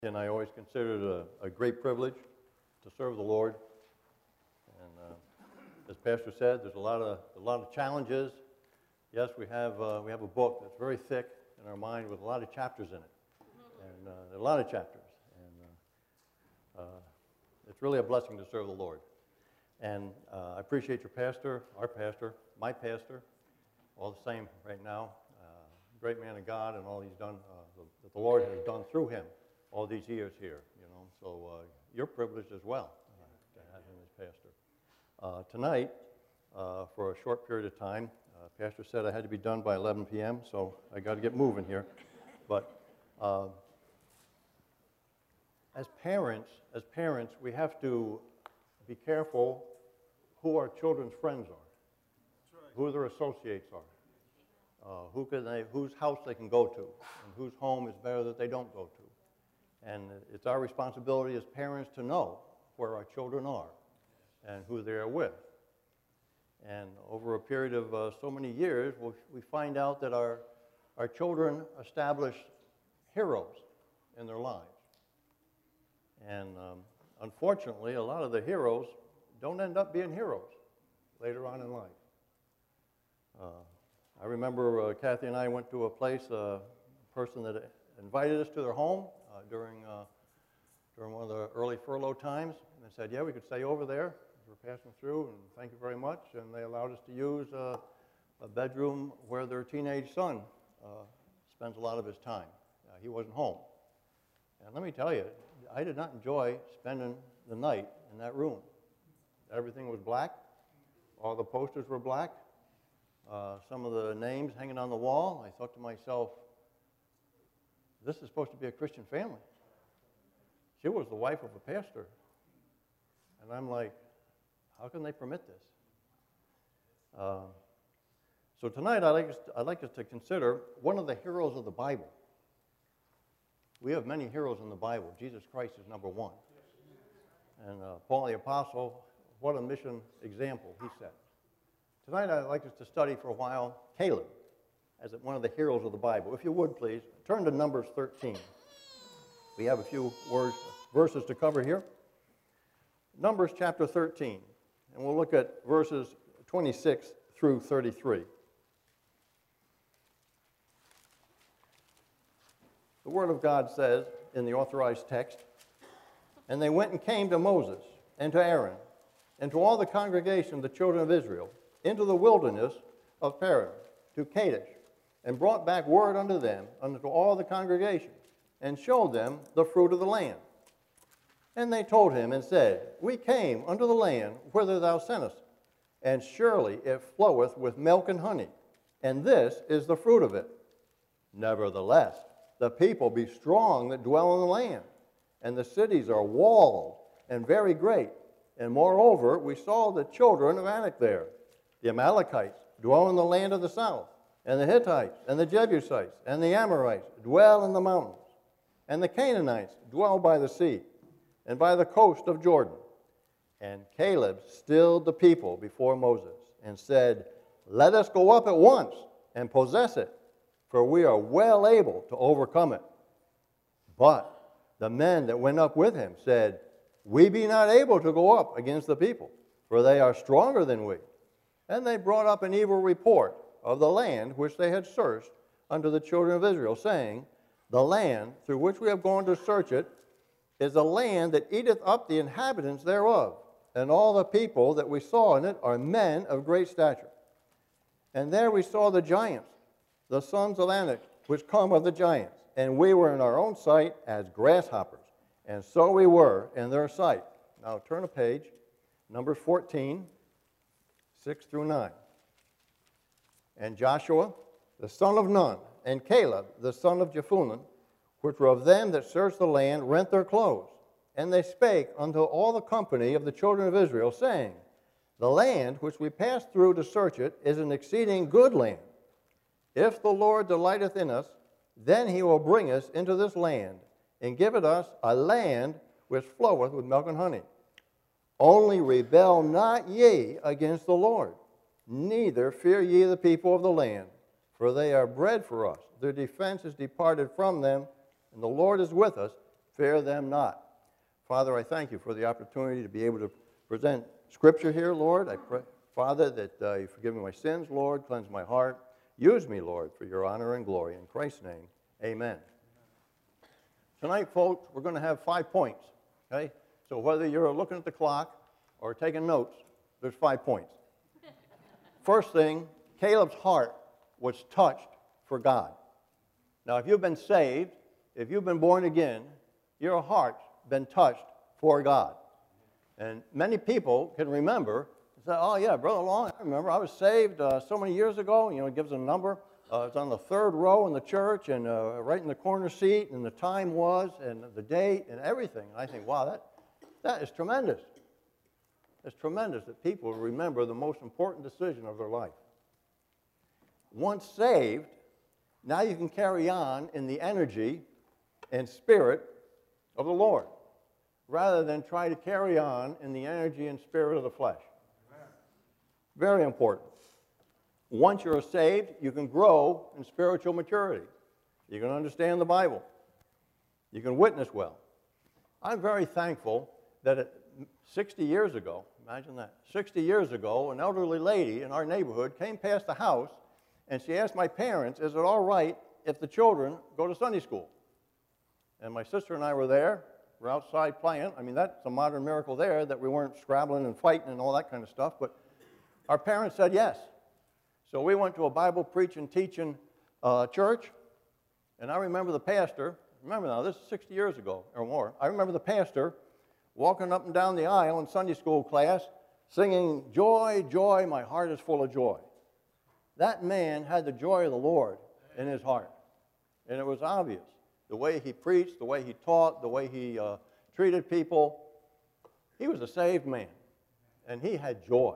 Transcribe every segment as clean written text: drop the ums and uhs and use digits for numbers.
And I always considered it a great privilege to serve the Lord. And as Pastor said, there's a lot of challenges. Yes, we have a book that's very thick in our mind with a lot of chapters in it, and there are a lot of chapters. And it's really a blessing to serve the Lord. And I appreciate your pastor, our pastor, my pastor, all the same right now. Great man of God, and all he's done, that the Lord has done through him all these years here, you know. So you're privileged as well to have him as pastor. Tonight, for a short period of time, Pastor said I had to be done by 11 p.m., so I got to get moving here. But as parents, we have to be careful who our children's friends are, who their associates are. Whose house they can go to, and whose home is better that they don't go to. And it's our responsibility as parents to know where our children are and who they are with. And over a period of so many years, we find out that our children establish heroes in their lives. And unfortunately, a lot of the heroes don't end up being heroes later on in life. I remember Kathy and I went to a place, a person that invited us to their home during one of the early furlough times, and they said, yeah, we could stay over there. We're passing through, and thank you very much. And they allowed us to use a bedroom where their teenage son spends a lot of his time. He wasn't home. And let me tell you, I did not enjoy spending the night in that room. Everything was black. All the posters were black. Some of the names hanging on the wall, I thought to myself, this is supposed to be a Christian family. She was the wife of a pastor. And I'm like, how can they permit this? So tonight I'd like us to consider one of the heroes of the Bible. We have many heroes in the Bible. Jesus Christ is number one. And Paul the Apostle, what a mission example he set. Tonight I'd like us to study for a while Caleb as one of the heroes of the Bible. If you would, please, turn to Numbers 13. We have a few verses to cover here. Numbers chapter 13, and we'll look at verses 26 through 33. The Word of God says in the authorized text, and they went and came to Moses and to Aaron and to all the congregation of the children of Israel into the wilderness of Paran, to Kadesh, and brought back word unto them, unto all the congregation, and showed them the fruit of the land. And they told him and said, we came unto the land whither thou sentest, and surely it floweth with milk and honey, and this is the fruit of it. Nevertheless, the people be strong that dwell in the land, and the cities are walled and very great. And moreover, we saw the children of Anak there. The Amalekites dwell in the land of the south, and the Hittites, and the Jebusites, and the Amorites dwell in the mountains, and the Canaanites dwell by the sea, and by the coast of Jordan. And Caleb stilled the people before Moses, and said, let us go up at once, and possess it, for we are well able to overcome it. But the men that went up with him said, we be not able to go up against the people, for they are stronger than we. And they brought up an evil report of the land which they had searched unto the children of Israel, saying, the land through which we have gone to search it is a land that eateth up the inhabitants thereof, and all the people that we saw in it are men of great stature. And there we saw the giants, the sons of Anak, which come of the giants, and we were in our own sight as grasshoppers, and so we were in their sight. Now turn a page, Numbers 14, 6 through 9. And Joshua, the son of Nun, and Caleb, the son of Jephunneh, which were of them that searched the land, rent their clothes. And they spake unto all the company of the children of Israel, saying, the land which we passed through to search it is an exceeding good land. If the Lord delighteth in us, then he will bring us into this land, and give it us a land which floweth with milk and honey. Only rebel not ye against the Lord, neither fear ye the people of the land, for they are bread for us. Their defense is departed from them, and the Lord is with us. Fear them not. Father, I thank you for the opportunity to be able to present Scripture here, Lord. I pray, Father, that you forgive me my sins, Lord, cleanse my heart. Use me, Lord, for your honor and glory. In Christ's name, amen. Tonight, folks, we're going to have 5 points, okay? So whether you're looking at the clock or taking notes, there's 5 points. First thing, Caleb's heart was touched for God. Now, if you've been saved, if you've been born again, your heart's been touched for God. And many people can remember and say, oh, yeah, Brother Long, I remember I was saved so many years ago. You know, it gives a number. It's on the 3rd row in the church and right in the corner seat, and the time was and the date and everything. And I think, wow, that is tremendous. It's tremendous that people remember the most important decision of their life. Once saved, now you can carry on in the energy and spirit of the Lord, rather than try to carry on in the energy and spirit of the flesh. Amen. Very important. Once you're saved, you can grow in spiritual maturity. You can understand the Bible. You can witness well. I'm very thankful that 60 years ago, imagine that, 60 years ago, an elderly lady in our neighborhood came past the house and she asked my parents, is it all right if the children go to Sunday school? And my sister and I were there. We're outside playing. I mean, that's a modern miracle there that we weren't scrabbling and fighting and all that kind of stuff. But our parents said yes. So we went to a Bible preaching, teaching church. And I remember the pastor, remember now, this is 60 years ago or more. I remember the pastor walking up and down the aisle in Sunday school class singing, joy, joy, my heart is full of joy. That man had the joy of the Lord in his heart. And it was obvious. The way he preached, the way he taught, the way he treated people. He was a saved man, and he had joy.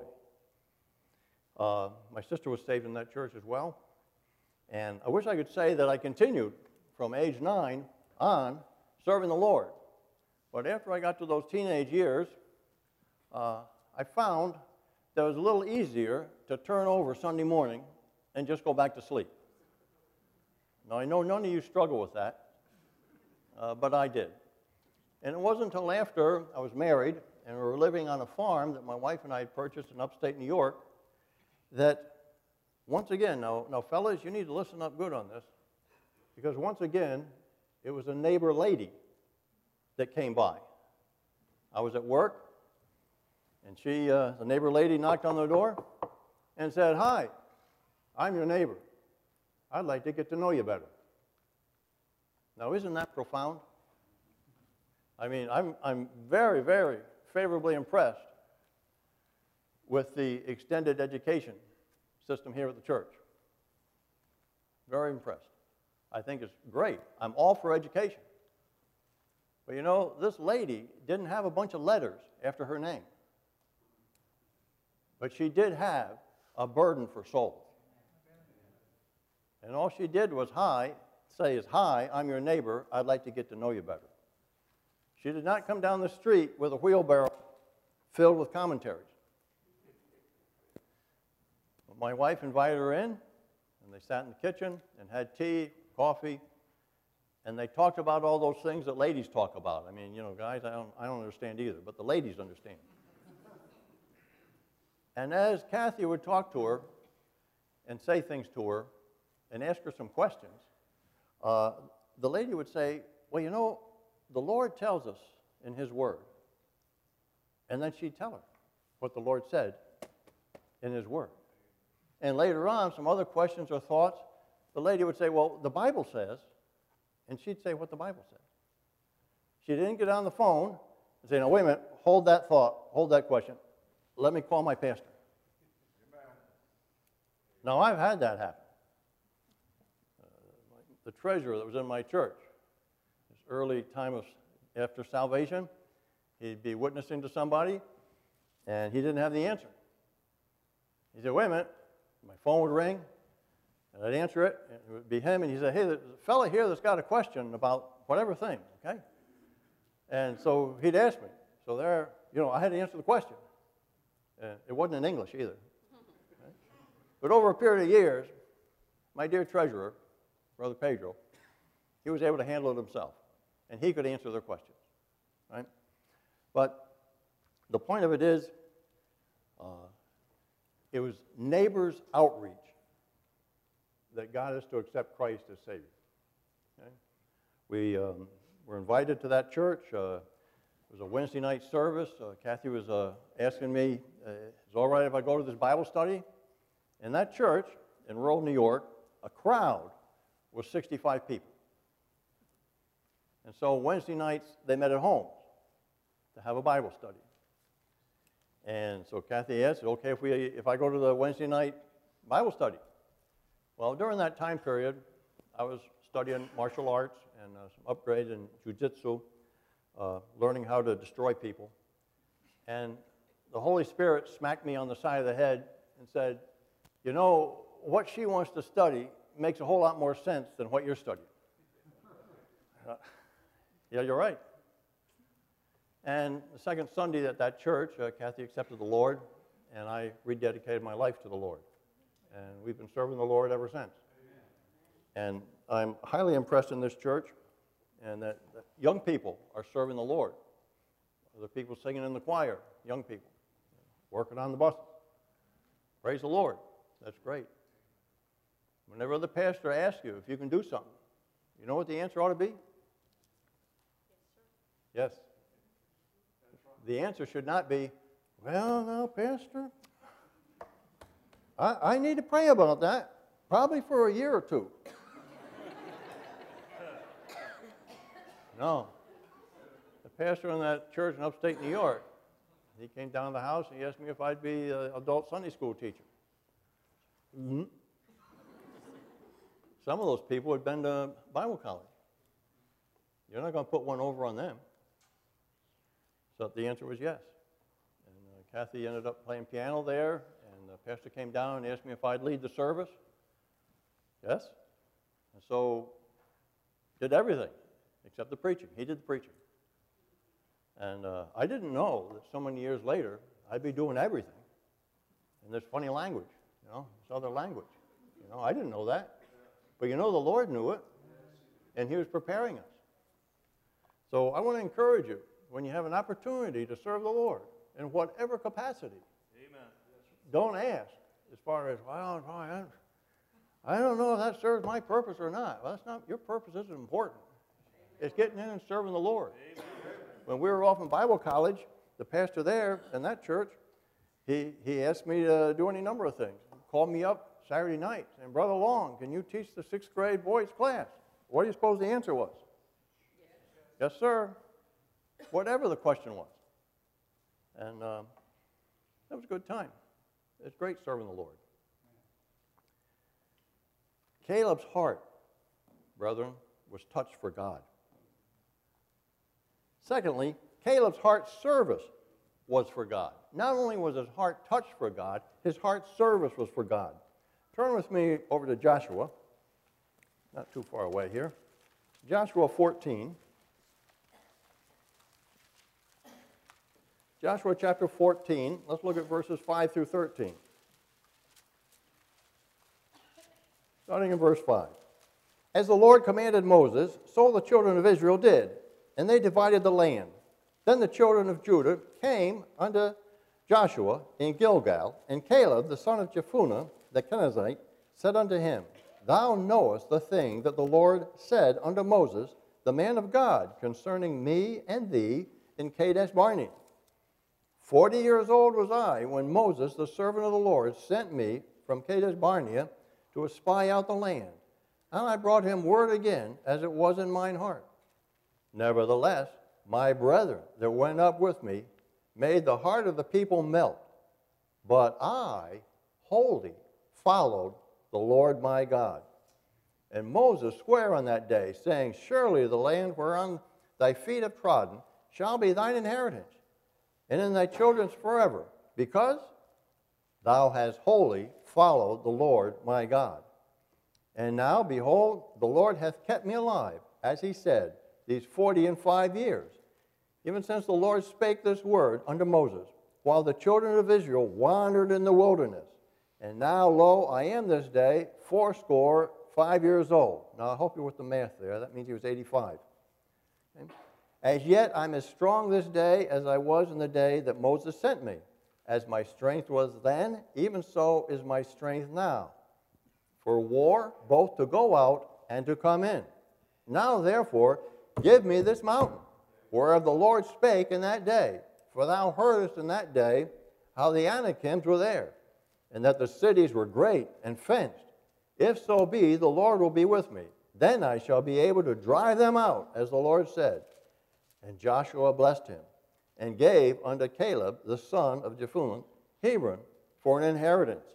My sister was saved in that church as well, and I wish I could say that I continued from age 9 on serving the Lord. But after I got to those teenage years, I found that it was a little easier to turn over Sunday morning and just go back to sleep. Now, I know none of you struggle with that. But I did. And it wasn't until after I was married and we were living on a farm that my wife and I had purchased in upstate New York that once again, now fellas, you need to listen up good on this, because once again, it was a neighbor lady that came by. I was at work, and the neighbor lady knocked on the door and said, hi, I'm your neighbor. I'd like to get to know you better. Now, isn't that profound? I mean, I'm very, very favorably impressed with the extended education system here at the church. Very impressed. I think it's great. I'm all for education. But you know, this lady didn't have a bunch of letters after her name. But she did have a burden for souls. And all she did was say is, hi, I'm your neighbor, I'd like to get to know you better. She did not come down the street with a wheelbarrow filled with commentaries. My wife invited her in, and they sat in the kitchen and had tea, coffee, and they talked about all those things that ladies talk about. I mean, you know, guys, I don't understand either, but the ladies understand. And as Kathy would talk to her and say things to her and ask her some questions, the lady would say, well, you know, the Lord tells us in His Word. And then she'd tell her what the Lord said in His Word. And later on, some other questions or thoughts, the lady would say, well, the Bible says, and she'd say what the Bible says. She didn't get on the phone and say, no, wait a minute, hold that thought, hold that question. Let me call my pastor. Amen. Now, I've had that happen. The treasurer that was in my church, his early time after salvation, he'd be witnessing to somebody, and he didn't have the answer. He said, wait a minute. My phone would ring, and I'd answer it, and it would be him, and he said, hey, there's a fellow here that's got a question about whatever thing, okay? And so he'd ask me. So there, you know, I had to answer the question. And it wasn't in English either. Okay? But over a period of years, my dear treasurer, Brother Pedro, he was able to handle it himself. and he could answer their questions, right? But the point of it is, it was neighbors' outreach that got us to accept Christ as Savior. Okay? We were invited to that church. It was a Wednesday night service. Kathy was asking me, is it all right if I go to this Bible study? In that church in rural New York, a crowd was 65 people. And so Wednesday nights, they met at homes to have a Bible study. And so Kathy asked, okay, if I go to the Wednesday night Bible study? Well, during that time period, I was studying martial arts and some upgrades in jiu-jitsu, learning how to destroy people. And the Holy Spirit smacked me on the side of the head and said, you know, what she wants to study makes a whole lot more sense than what you're studying. Yeah, you're right. And the second Sunday at that church, Kathy accepted the Lord, and I rededicated my life to the Lord. And we've been serving the Lord ever since. And I'm highly impressed in this church, and that young people are serving the Lord. The people singing in the choir, young people, working on the buses. Praise the Lord. That's great. Whenever the pastor asks you if you can do something, you know what the answer ought to be? Yes. The answer should not be, well, now, Pastor, I need to pray about that, probably for a year or two. No. The pastor in that church in upstate New York, he came down to the house and he asked me if I'd be an adult Sunday school teacher. Mm-hmm. Some of those people had been to Bible college. You're not going to put one over on them. So the answer was yes. And Kathy ended up playing piano there, and the pastor came down and asked me if I'd lead the service. Yes. And so did everything except the preaching. He did the preaching. And I didn't know that so many years later I'd be doing everything in this funny language, you know, this other language. You know, I didn't know that. But you know, the Lord knew it, and he was preparing us. So I want to encourage you, when you have an opportunity to serve the Lord in whatever capacity, amen, don't ask as far as, well, I don't know if that serves my purpose or not. Well, that's not, your purpose isn't important. It's getting in and serving the Lord. Amen. When we were off in Bible college, the pastor there in that church, he asked me to do any number of things. He called me up Saturday night saying, Brother Long, can you teach the 6th grade boys class? What do you suppose the answer was? Yes, sir. Whatever the question was. And that was a good time. It's great serving the Lord. Caleb's heart, brethren, was touched for God. Secondly, Caleb's heart service was for God. Not only was his heart touched for God, his heart service was for God. Turn with me over to Joshua, not too far away here. Joshua 14. Joshua chapter 14, let's look at verses 5 through 13. Starting in verse 5. As the Lord commanded Moses, so the children of Israel did, and they divided the land. Then the children of Judah came unto Joshua in Gilgal, and Caleb, the son of Jephunneh, the Kenizzite, said unto him, Thou knowest the thing that the Lord said unto Moses, the man of God, concerning me and thee in Kadesh Barnea. 40 years old was I when Moses, the servant of the Lord, sent me from Kadesh Barnea to espy out the land. And I brought him word again, as it was in mine heart. Nevertheless, my brethren that went up with me made the heart of the people melt. But I wholly followed the Lord my God. And Moses sware on that day, saying, Surely the land whereon thy feet have trodden shall be thine inheritance, and in thy children's forever, because thou hast wholly followed the Lord my God. And now, behold, the Lord hath kept me alive, as he said, these 45 years, even since the Lord spake this word unto Moses, while the children of Israel wandered in the wilderness. And now, lo, I am this day 85 years old. Now, I hope you're with the math there. That means he was 85. Okay? As yet I'm as strong this day as I was in the day that Moses sent me. As my strength was then, even so is my strength now. For war, both to go out and to come in. Now therefore, give me this mountain, whereof the Lord spake in that day. For thou heardest in that day how the Anakims were there, and that the cities were great and fenced. If so be, the Lord will be with me. Then I shall be able to drive them out, as the Lord said. And Joshua blessed him, and gave unto Caleb, the son of Jephunneh, Hebron, for an inheritance.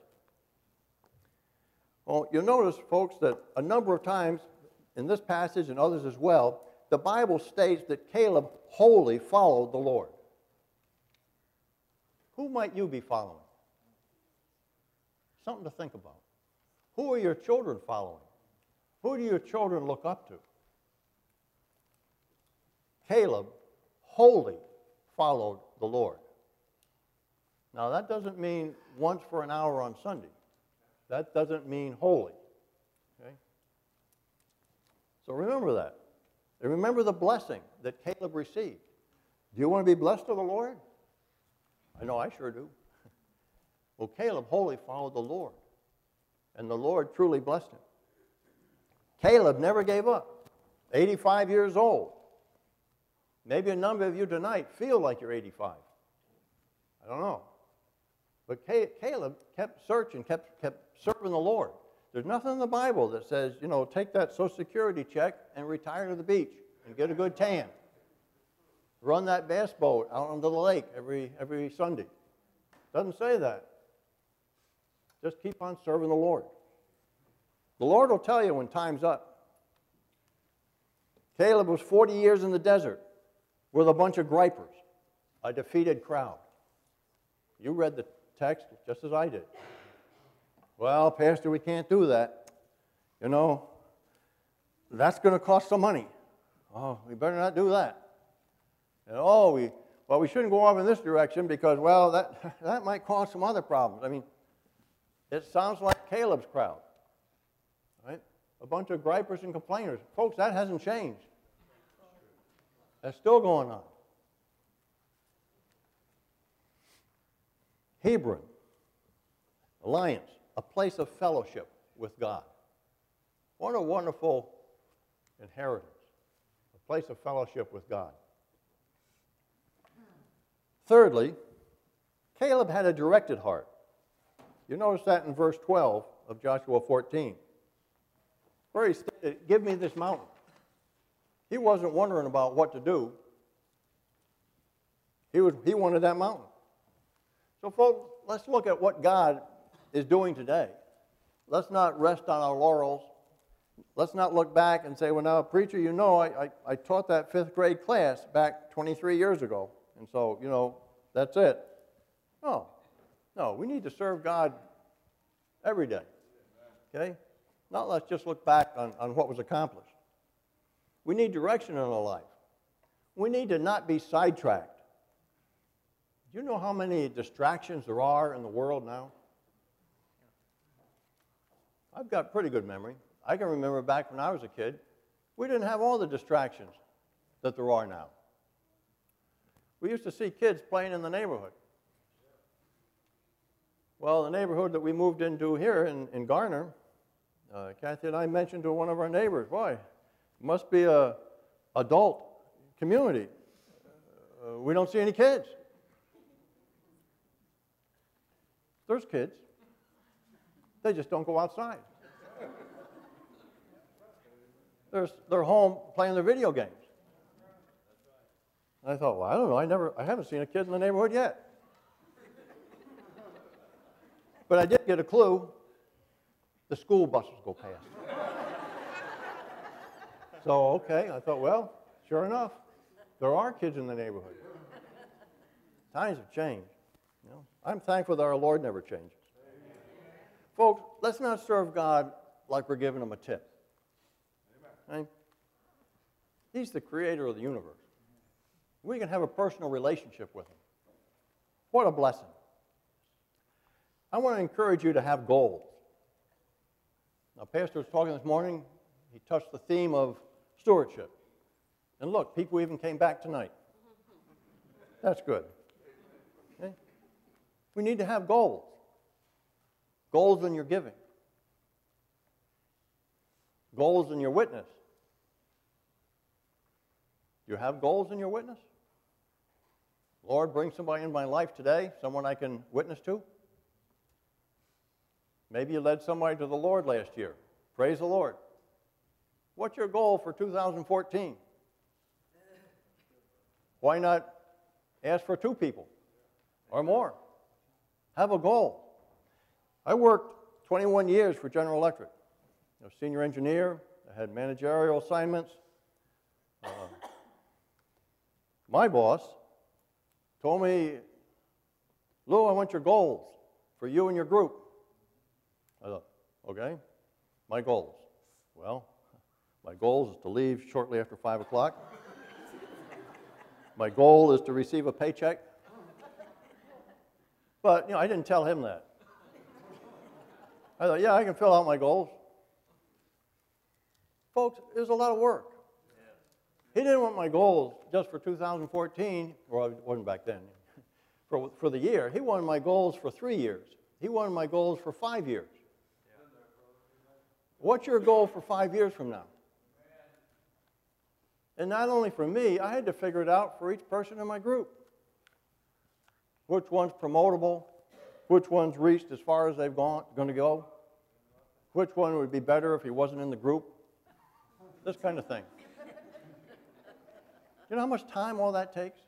Well, you'll notice, folks, that a number of times in this passage and others as well, the Bible states that Caleb wholly followed the Lord. Who might you be following? Something to think about. Who are your children following? Who do your children look up to? Caleb wholly followed the Lord. Now, that doesn't mean once for an hour on Sunday. That doesn't mean wholly. Okay? So remember that. And remember the blessing that Caleb received. Do you want to be blessed of the Lord? I know I sure do. Well, Caleb wholly followed the Lord, and the Lord truly blessed him. Caleb never gave up. 85 years old. Maybe a number of you tonight feel like you're 85. I don't know. But Caleb kept searching, kept serving the Lord. There's nothing in the Bible that says, you know, take that Social Security check and retire to the beach and get a good tan. Run that bass boat out onto the lake every Sunday. Doesn't say that. Just keep on serving the Lord. The Lord will tell you when time's up. Caleb was 40 years in the desert with a bunch of gripers, a defeated crowd. You read the text just as I did. Well, Pastor, we can't do that. You know, that's going to cost some money. Oh, we better not do that. And we shouldn't go off in this direction because, well, that might cause some other problems. I mean, it sounds like Caleb's crowd, right? A bunch of gripers and complainers. Folks, that hasn't changed. That's still going on. Hebron, alliance, a place of fellowship with God. What a wonderful inheritance, a place of fellowship with God. Thirdly, Caleb had a directed heart. You notice that in verse 12 of Joshua 14, where he stated, give me this mountain. He wasn't wondering about what to do. He wanted that mountain. So, folks, let's look at what God is doing today. Let's not rest on our laurels. Let's not look back and say, well, now, preacher, you know, I taught that 5th grade class back 23 years ago, and so, you know, that's it. No, we need to serve God every day, okay? Not let's just look back on what was accomplished. We need direction in our life. We need to not be sidetracked. Do you know how many distractions there are in the world now? I've got pretty good memory. I can remember back when I was a kid, we didn't have all the distractions that there are now. We used to see kids playing in the neighborhood. Well, the neighborhood that we moved into here in Garner, Kathy and I mentioned to one of our neighbors, boy, it must be an adult community. We don't see any kids. There's kids. They just don't go outside. They're home playing their video games. And I thought, well, I don't know. I haven't seen a kid in the neighborhood yet. But I did get a clue. The school buses go past. So, okay, I thought, well, sure enough, there are kids in the neighborhood. Times have changed. You know, I'm thankful that our Lord never changes. Folks, let's not serve God like we're giving him a tip. Okay? He's the creator of the universe. We can have a personal relationship with him. What a blessing. I want to encourage you to have goals. Now, Pastor was talking this morning. He touched the theme of stewardship. And look, people even came back tonight. That's good. Okay? We need to have goals. Goals in your giving. Goals in your witness. Do you have goals in your witness? Lord, bring somebody in my life today, someone I can witness to. Maybe you led somebody to the Lord last year. Praise the Lord. What's your goal for 2014? Why not ask for 2 people or more? Have a goal. I worked 21 years for General Electric. I was senior engineer. I had managerial assignments. My boss told me, Lou, I want your goals for you and your group. I thought, okay, my goals. Well, my goal is to leave shortly after 5 o'clock. My goal is to receive a paycheck. But, I didn't tell him that. I thought, yeah, I can fill out my goals. Folks, it was a lot of work. He didn't want my goals just for 2014, or it wasn't back then, for the year. He wanted my goals for 3 years. He wanted my goals for 5 years. What's your goal for 5 years from now? And not only for me, I had to figure it out for each person in my group. Which one's promotable? Which one's reached as far as they've going to go? Which one would be better if he wasn't in the group? This kind of thing. You know how much time all that takes?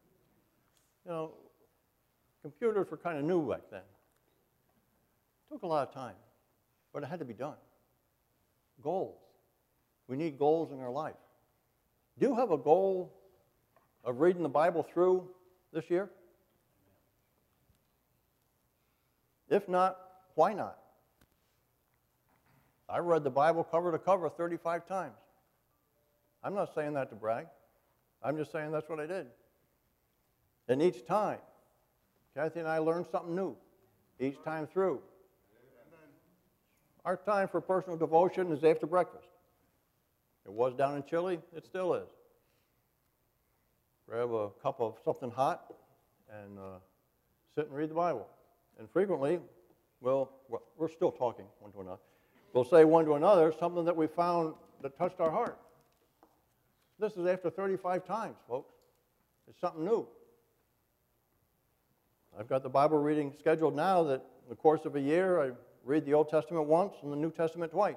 Computers were kind of new back then. It took a lot of time, but it had to be done. Goals. We need goals in our life. Do you have a goal of reading the Bible through this year? If not, why not? I read the Bible cover to cover 35 times. I'm not saying that to brag. I'm just saying that's what I did. And each time, Kathy and I learned something new each time through. Our time for personal devotion is after breakfast. It was down in Chile. It still is. Grab a cup of something hot and sit and read the Bible. And frequently, we're still talking one to another. We'll say one to another something that we found that touched our heart. This is after 35 times, folks. It's something new. I've got the Bible reading scheduled now that in the course of a year, I read the Old Testament once and the New Testament twice.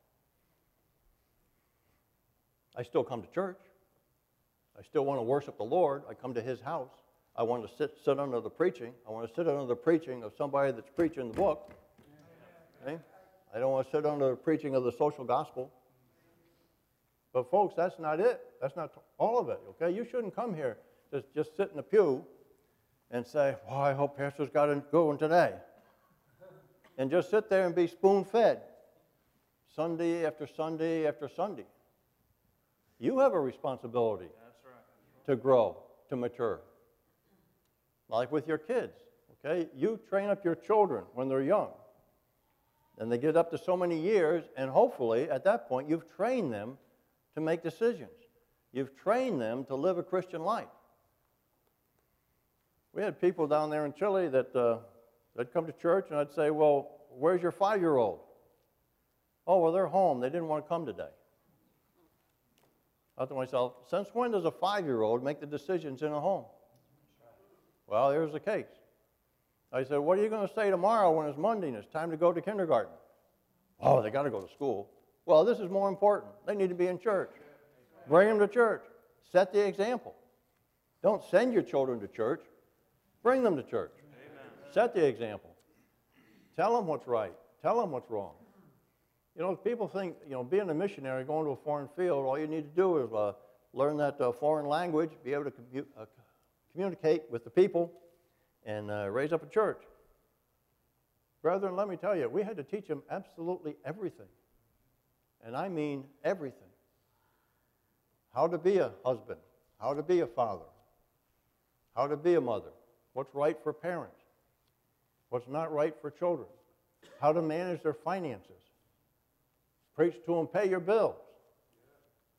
I still come to church. I still want to worship the Lord. I come to His house. I want to sit under the preaching. I want to sit under the preaching of somebody that's preaching the book. Okay? I don't want to sit under the preaching of the social gospel. But folks, that's not it. That's not all of it, okay? You shouldn't come here just sit in the pew and say, well, I hope Pastor's got a good one today. And just sit there and be spoon-fed Sunday after Sunday after Sunday. You have a responsibility to grow, to mature. Like with your kids, okay? You train up your children when they're young. And they get up to so many years, and hopefully, at that point, you've trained them to make decisions. You've trained them to live a Christian life. We had people down there in Chile that they'd come to church, and I'd say, well, where's your 5-year-old? Oh, well, they're home. They didn't want to come today. I thought to myself, since when does a 5-year-old make the decisions in a home? Well, here's the case. I said, what are you going to say tomorrow when it's Monday and it's time to go to kindergarten? Oh, they got to go to school. Well, this is more important. They need to be in church. Bring them to church. Set the example. Don't send your children to church. Bring them to church. Amen. Set the example. Tell them what's right. Tell them what's wrong. People think, being a missionary, going to a foreign field, all you need to do is learn that foreign language, be able to communicate with the people, and raise up a church. Brethren, let me tell you, we had to teach them absolutely everything. And I mean everything. How to be a husband, how to be a father, how to be a mother, what's right for parents, what's not right for children, how to manage their finances. Preach to them, pay your bills.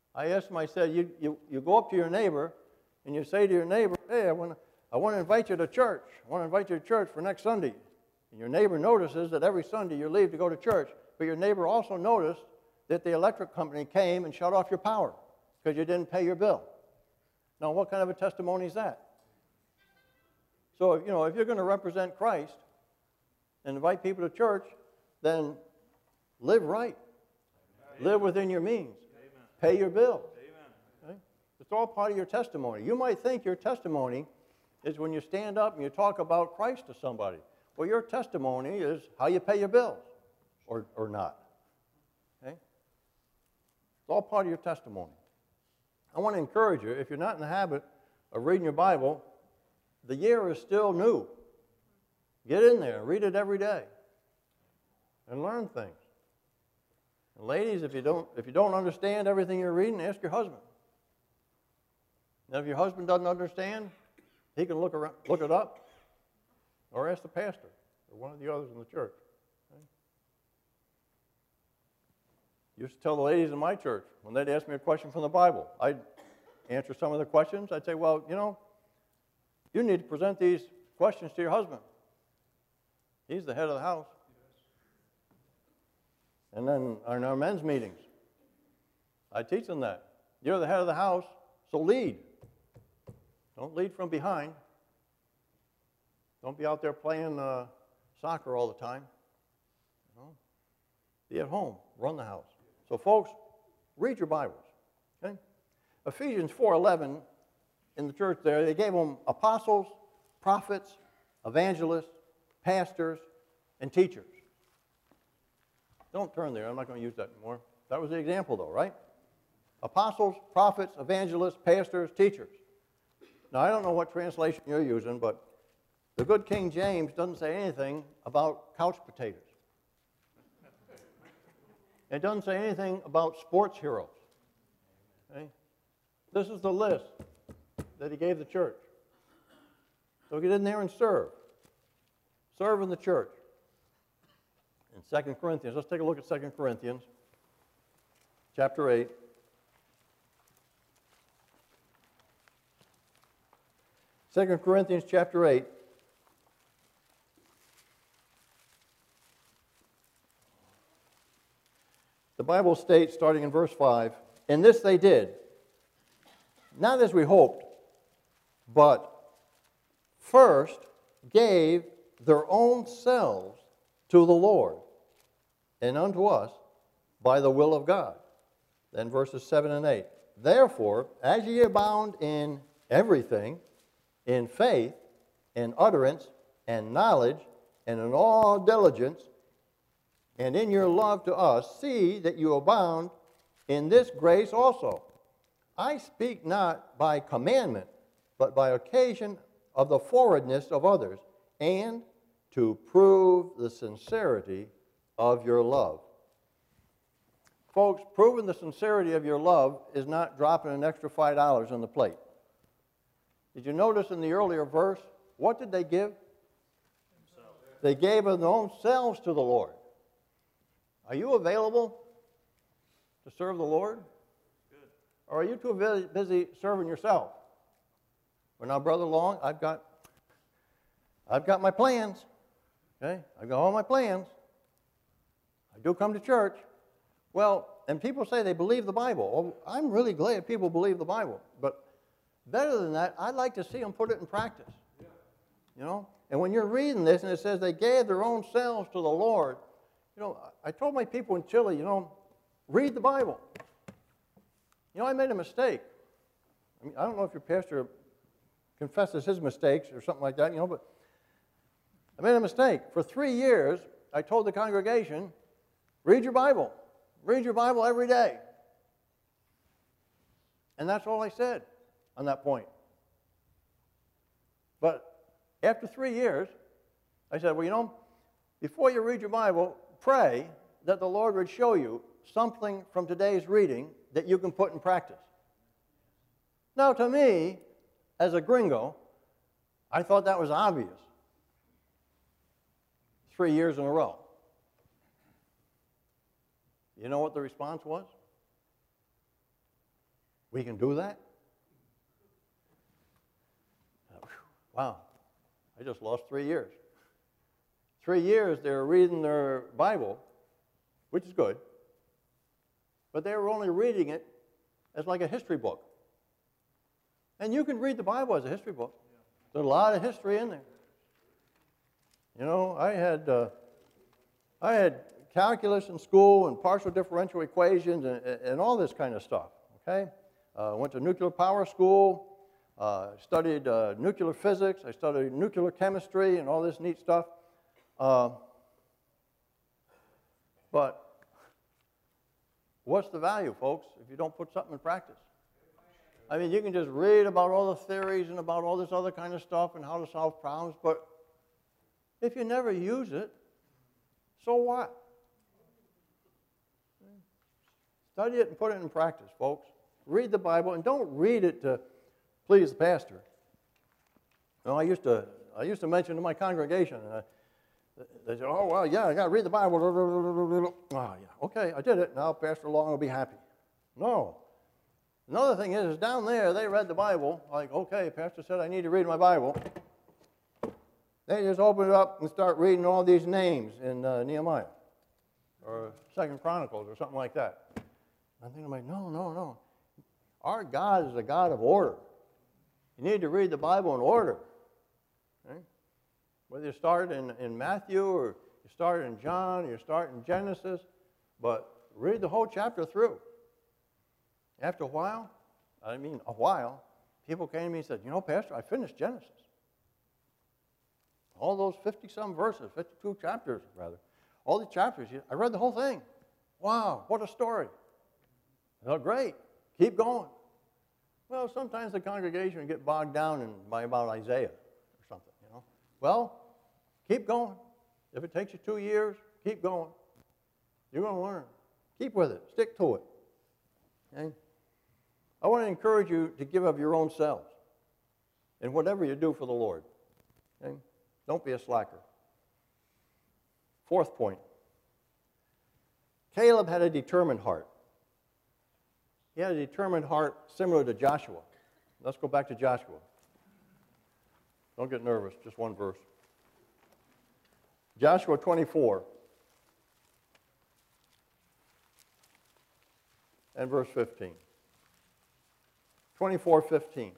I asked him, I said, you go up to your neighbor and you say to your neighbor, hey, I want to invite you to church. I want to invite you to church for next Sunday. And your neighbor notices that every Sunday you leave to go to church, but your neighbor also noticed that the electric company came and shut off your power because you didn't pay your bill. Now, what kind of a testimony is that? So, if you're going to represent Christ and invite people to church, then live right. Amen. Live within your means. Amen. Pay your bill. Okay? It's all part of your testimony. You might think your testimony is when you stand up and you talk about Christ to somebody. Well, your testimony is how you pay your bills or not. Okay? It's all part of your testimony. I want to encourage you, if you're not in the habit of reading your Bible, the year is still new. Get in there, read it every day, and learn things. And ladies, if you don't understand everything you're reading, ask your husband. Now, if your husband doesn't understand, he can look it up, or ask the pastor or one of the others in the church. Okay? Used to tell the ladies in my church when they'd ask me a question from the Bible, I'd answer some of the questions. I'd say, well, you need to present these questions to your husband. He's the head of the house. And then in our men's meetings, I teach them that. You're the head of the house, so lead. Don't lead from behind. Don't be out there playing soccer all the time. Be at home. Run the house. So, folks, read your Bibles. Okay? Ephesians 4:11, in the church there, they gave them apostles, prophets, evangelists, pastors, and teachers. Don't turn there. I'm not going to use that anymore. That was the example, though, right? Apostles, prophets, evangelists, pastors, teachers. Now, I don't know what translation you're using, but the good King James doesn't say anything about couch potatoes. It doesn't say anything about sports heroes. Okay? This is the list that he gave the church. So get in there and serve. Serve in the church. In 2 Corinthians, let's take a look at 2 Corinthians, chapter 8. Second Corinthians chapter 8. The Bible states, starting in verse 5, "And this they did, not as we hoped, but first gave their own selves to the Lord and unto us by the will of God." Then verses 7 and 8. "Therefore, as ye abound in everything, in faith, in utterance, and knowledge, and in all diligence, and in your love to us, see that you abound in this grace also. I speak not by commandment, but by occasion of the forwardness of others, and to prove the sincerity of your love." Folks, proving the sincerity of your love is not dropping an extra $5 on the plate. Did you notice in the earlier verse, what did they give? Themselves. They gave of their own selves to the Lord. Are you available to serve the Lord? Good. Or are you too busy serving yourself? Well, now, Brother Long, I've got my plans. Okay? I've got all my plans. I do come to church. Well, and people say they believe the Bible. Well, I'm really glad people believe the Bible. But better than that, I'd like to see them put it in practice. Yeah. And when you're reading this and it says they gave their own selves to the Lord, I told my people in Chile, read the Bible. I made a mistake. I don't know if your pastor confesses his mistakes or something like that, but I made a mistake. For 3 years, I told the congregation, read your Bible. Read your Bible every day. And that's all I said on that point. But after 3 years, I said, well, before you read your Bible, pray that the Lord would show you something from today's reading that you can put in practice. Now, to me, as a gringo, I thought that was obvious. 3 years in a row. You know what the response was? We can do that? Wow, I just lost 3 years. 3 years they were reading their Bible, which is good, but they were only reading it as like a history book. And you can read the Bible as a history book. There's a lot of history in there. You know, I had calculus in school and partial differential equations and all this kind of stuff, okay? Went to nuclear power school, studied nuclear physics, I studied nuclear chemistry and all this neat stuff. But what's the value, folks, if you don't put something in practice? I mean, you can just read about all the theories and about all this other kind of stuff and how to solve problems, but if you never use it, so what? Study it and put it in practice, folks. Read the Bible, and don't read it to please the pastor. You know, I used to mention to my congregation, they said, oh, well, yeah, I got to read the Bible. Oh, yeah, okay, I did it. Now Pastor Long will be happy. No. Another thing is down there, they read the Bible, like, okay, Pastor said I need to read my Bible. They just open it up and start reading all these names in Nehemiah or 2 Chronicles or something like that. I'm thinking, like, no. Our God is a God of order. You need to read the Bible in order. Okay? Whether you start in Matthew or you start in John or you start in Genesis, but read the whole chapter through. After a while, people came to me and said, you know, Pastor, I finished Genesis. All those 50-some verses, 52 chapters, rather. All the chapters, I read the whole thing. Wow, what a story. Oh, great. Keep going. Well, sometimes the congregation would get bogged down by about Isaiah or something, you know. Well, keep going. If it takes you 2 years, keep going. You're going to learn. Keep with it. Stick to it. Okay? I want to encourage you to give of your own selves in whatever you do for the Lord. Okay? Don't be a slacker. Fourth point. Caleb had a determined heart. He had a determined heart similar to Joshua. Let's go back to Joshua. Don't get nervous, just one verse. Joshua 24 and verse 15. 24:15.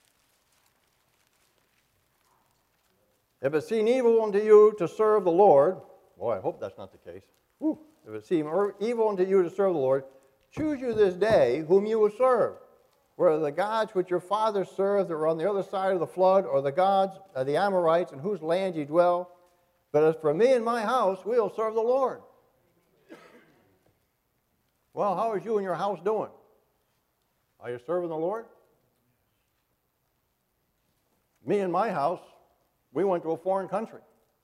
If it seem evil unto you to serve the Lord, boy, I hope that's not the case. Whew. If it seem evil unto you to serve the Lord, choose you this day whom you will serve, whether the gods which your fathers served that were on the other side of the flood, or the gods of the Amorites in whose land ye dwell. But as for me and my house, we will serve the Lord. Well, how is you and your house doing? Are you serving the Lord? Me and my house, we went to a foreign country.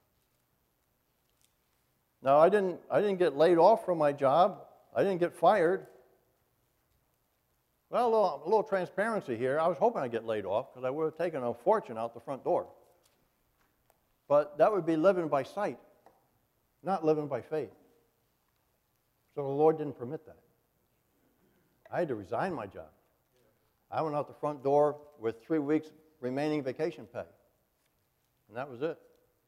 Now, I didn't get laid off from my job. I didn't get fired. Well, a little transparency here. I was hoping I'd get laid off because I would have taken a fortune out the front door. But that would be living by sight, not living by faith. So the Lord didn't permit that. I had to resign my job. I went out the front door with 3 weeks remaining vacation pay. And that was it.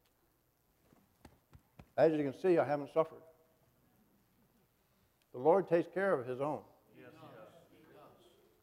As you can see, I haven't suffered. The Lord takes care of His own. Yes, He does.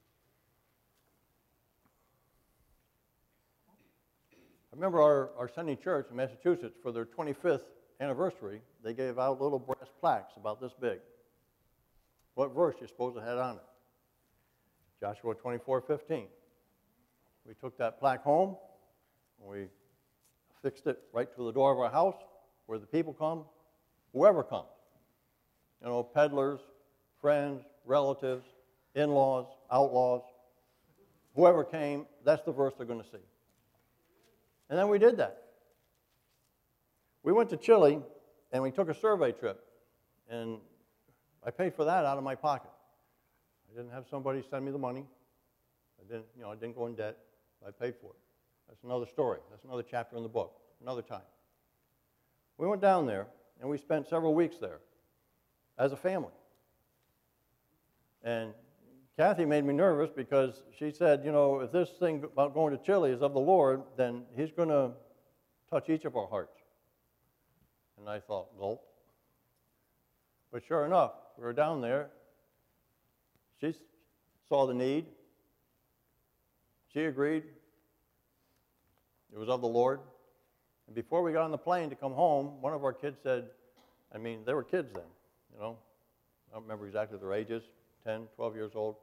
I remember our Sunday church in Massachusetts, for their 25th anniversary, they gave out little brass plaques about this big. What verse you suppose it had on it? Joshua 24:15. We took that plaque home, and we fixed it right to the door of our house, where the people come, whoever comes. You know, peddlers, friends, relatives, in-laws, outlaws, whoever came, that's the verse they're going to see. And then we did that. We went to Chile, and we took a survey trip, and I paid for that out of my pocket. I didn't have somebody send me the money. I didn't go in debt. I paid for it. That's another story. That's another chapter in the book, another time. We went down there, and we spent several weeks there as a family. And Kathy made me nervous because she said, you know, if this thing about going to Chile is of the Lord, then he's going to touch each of our hearts. And I thought, gulp. But sure enough, we were down there. She saw the need. She agreed. It was of the Lord. And before we got on the plane to come home, one of our kids said, I mean, they were kids then, you know. I don't remember exactly their ages, 10, 12 years old.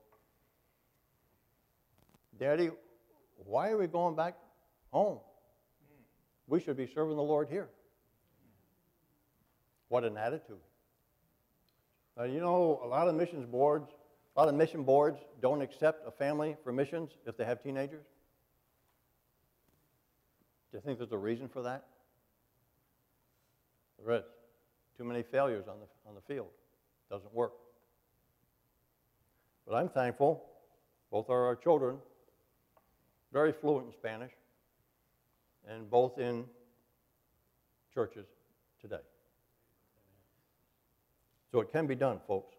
Daddy, why are we going back home? We should be serving the Lord here. What an attitude. You know, a lot of mission boards don't accept a family for missions if they have teenagers. Do you think there's a reason for that? There is. Too many failures on the field. Doesn't work. But I'm thankful. Both are our children, very fluent in Spanish, and both in churches today. So it can be done, folks.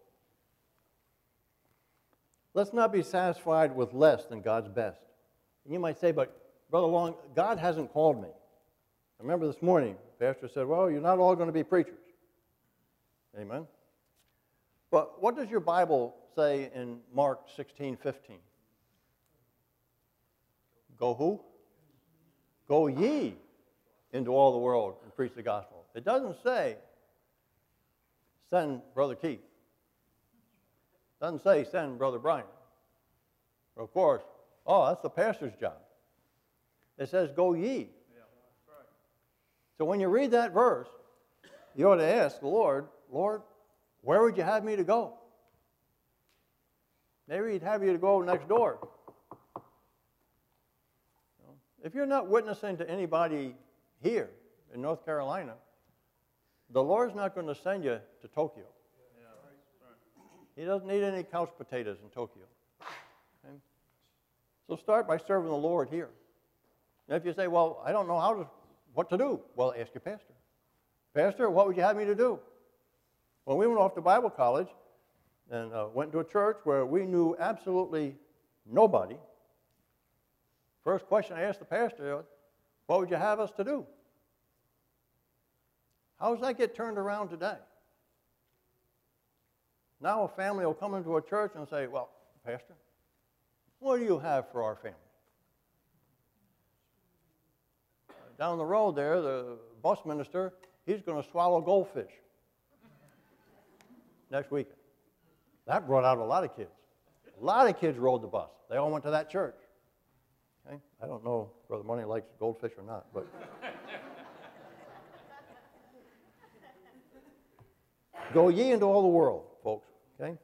Let's not be satisfied with less than God's best. And you might say, but Brother Long, God hasn't called me. I remember this morning, Pastor said, well, you're not all going to be preachers. Amen. But what does your Bible say in Mark 16:15? Go who? Go ye into all the world and preach the gospel. It doesn't say, send Brother Keith. It doesn't say, send Brother Brian. Of course, that's the pastor's job. It says, go ye. Yeah, that's right. So when you read that verse, you ought to ask the Lord, Lord, where would you have me to go? Maybe he'd have you to go next door. If you're not witnessing to anybody here in North Carolina, the Lord's not going to send you to Tokyo. Yeah, right. He doesn't need any couch potatoes in Tokyo. Okay? So start by serving the Lord here. And if you say, well, I don't know what to do, well, ask your pastor. Pastor, what would you have me to do? Well, we went off to Bible college and went to a church where we knew absolutely nobody. First question I asked the pastor was, what would you have us to do? How does that get turned around today? Now a family will come into a church and say, well, Pastor, what do you have for our family? Down the road there, the bus minister, he's going to swallow goldfish next weekend. That brought out a lot of kids. A lot of kids rode the bus. They all went to that church. Okay? I don't know if Brother Money likes goldfish or not, but go ye into all the world, folks. Okay?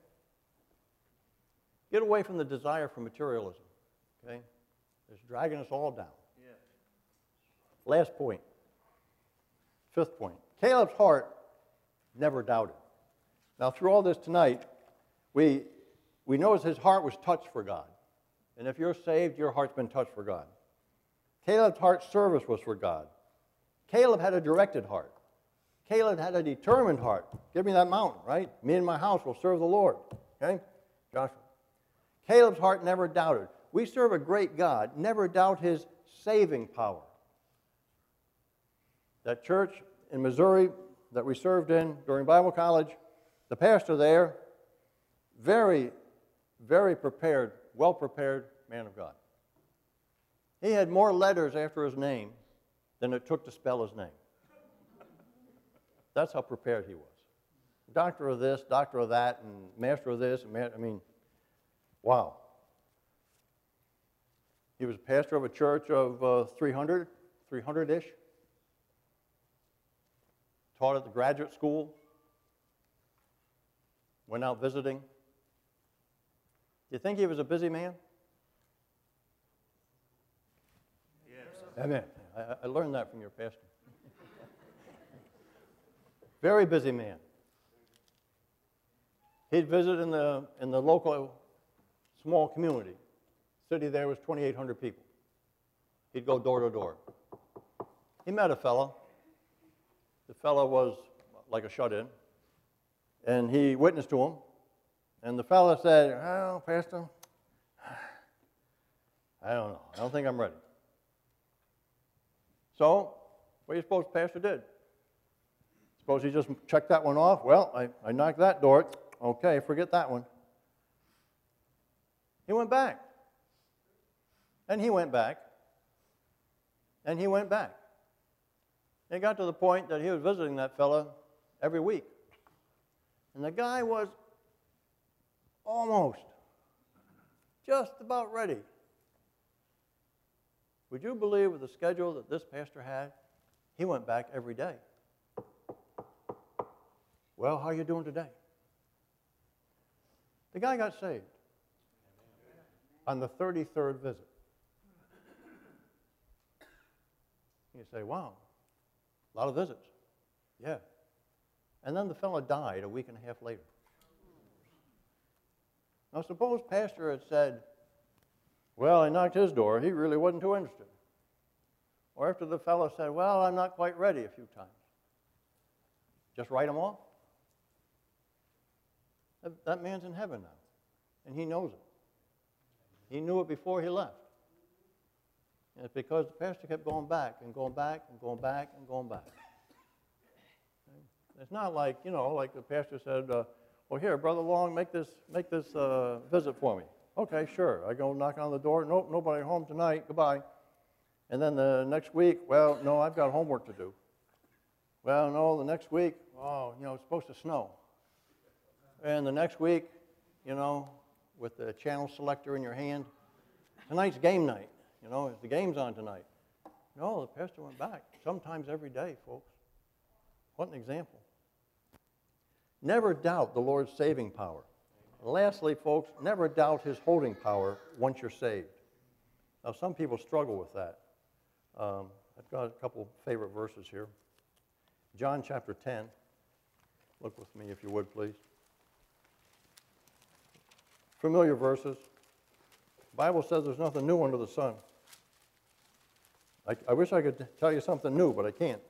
Get away from the desire for materialism. Okay? It's dragging us all down. Yeah. Last point. Fifth point. Caleb's heart never doubted. Now, through all this tonight, we notice his heart was touched for God. And if you're saved, your heart's been touched for God. Caleb's heart service was for God. Caleb had a directed heart. Caleb had a determined heart. Give me that mountain, right? Me and my house will serve the Lord. Okay? Joshua. Caleb's heart never doubted. We serve a great God. Never doubt his saving power. That church in Missouri that we served in during Bible college, the pastor there, very, very prepared, well-prepared man of God. He had more letters after his name than it took to spell his name. That's how prepared he was. Doctor of this, doctor of that, and master of this. Wow. He was pastor of a church of 300-ish. Taught at the graduate school. Went out visiting. Do you think he was a busy man? Yes. Amen. I learned that from your pastor. Very busy man. He'd visit in the local small community. City there was 2,800 people. He'd go door to door. He met a fellow. The fellow was like a shut-in, and he witnessed to him. And the fellow said, "Oh, Pastor, I don't know. I don't think I'm ready." So, what do you suppose Pastor did? Suppose he just checked that one off? Well, I knocked that door. Okay, forget that one. He went back. And he went back. And he went back. It got to the point that he was visiting that fella every week. And the guy was almost, just about ready. Would you believe with the schedule that this pastor had, he went back every day? Well, how are you doing today? The guy got saved on the 33rd visit. You say, wow, a lot of visits. Yeah. And then the fellow died a week and a half later. Now, suppose pastor had said, well, I knocked his door. He really wasn't too interested. Or after the fellow said, well, I'm not quite ready a few times. Just write him off? That man's in heaven now, and he knows it. He knew it before he left. And it's because the pastor kept going back and going back and going back and going back. It's not like, like the pastor said, well, here, Brother Long, make this visit for me. Okay, sure. I go knock on the door. Nope, nobody home tonight. Goodbye. And then the next week, well, no, I've got homework to do. Well, no, the next week, it's supposed to snow. And the next week, with the channel selector in your hand, tonight's game night. The game's on tonight. No, the pastor went back. Sometimes every day, folks. What an example. Never doubt the Lord's saving power. Lastly, folks, never doubt his holding power once you're saved. Now, some people struggle with that. I've got a couple favorite verses here. John chapter 10. Look with me if you would, please. Familiar verses. The Bible says there's nothing new under the sun. I wish I could tell you something new, but I can't.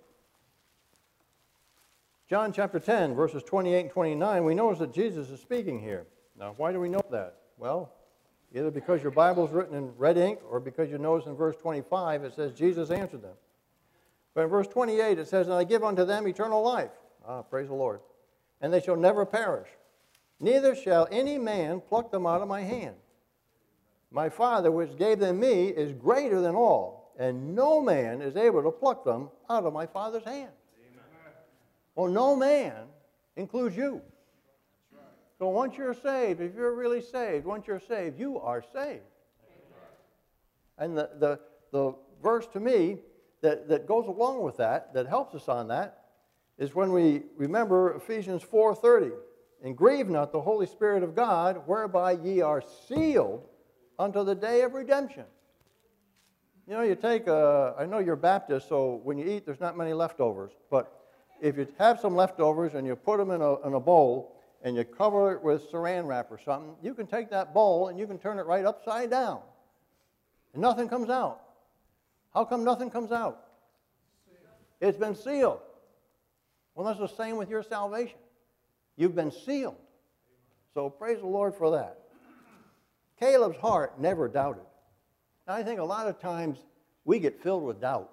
John chapter 10, verses 28 and 29, we notice that Jesus is speaking here. Now, why do we know that? Well, either because your Bible is written in red ink or because you notice in verse 25 it says Jesus answered them. But in verse 28 it says, and I give unto them eternal life. Praise the Lord. And they shall never perish. Neither shall any man pluck them out of my hand. My Father, which gave them me, is greater than all, and no man is able to pluck them out of my Father's hand. Amen. Well, no man includes you. So once you're saved, if you're really saved, once you're saved, you are saved. Amen. And the verse to me that goes along with that helps us on that, is when we remember Ephesians 4:30. And grieve not the Holy Spirit of God, whereby ye are sealed unto the day of redemption. You take I know you're Baptist, so when you eat, there's not many leftovers. But if you have some leftovers and you put them in a bowl and you cover it with saran wrap or something, you can take that bowl and you can turn it right upside down. And nothing comes out. How come nothing comes out? It's been sealed. Well, that's the same with your salvation. You've been sealed. So praise the Lord for that. Caleb's heart never doubted. Now, I think a lot of times we get filled with doubt.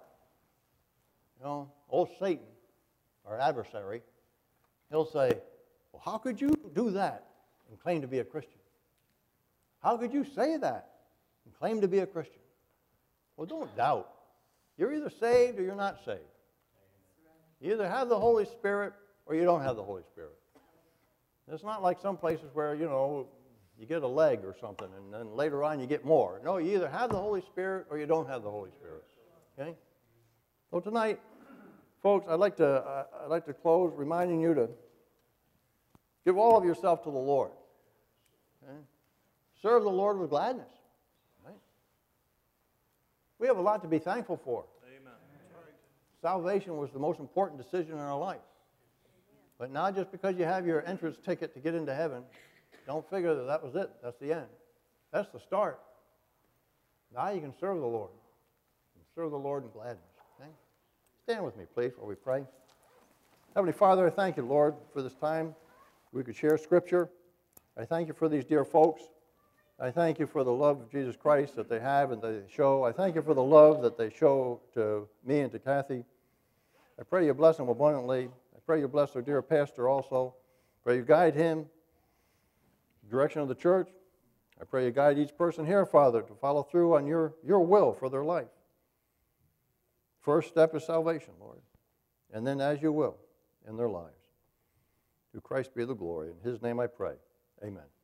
Old Satan, our adversary, he'll say, well, how could you do that and claim to be a Christian? How could you say that and claim to be a Christian? Well, don't doubt. You're either saved or you're not saved. You either have the Holy Spirit or you don't have the Holy Spirit. It's not like some places where, you get a leg or something, and then later on you get more. No, you either have the Holy Spirit or you don't have the Holy Spirit. Okay? So tonight, folks, I'd like to close reminding you to give all of yourself to the Lord. Okay? Serve the Lord with gladness. Right? We have a lot to be thankful for. Amen. Salvation was the most important decision in our life. But not just because you have your entrance ticket to get into heaven, don't figure that was it. That's the end. That's the start. Now you can serve the Lord. You can serve the Lord in gladness. Okay? Stand with me, please, while we pray. Heavenly Father, I thank you, Lord, for this time we could share Scripture. I thank you for these dear folks. I thank you for the love of Jesus Christ that they have and they show. I thank you for the love that they show to me and to Kathy. I pray you bless them abundantly. I pray you bless their dear pastor also. Pray you guide him, direction of the church. I pray you guide each person here, Father, to follow through on your will for their life. First step is salvation, Lord, and then as you will in their lives. To Christ be the glory. In his name I pray. Amen.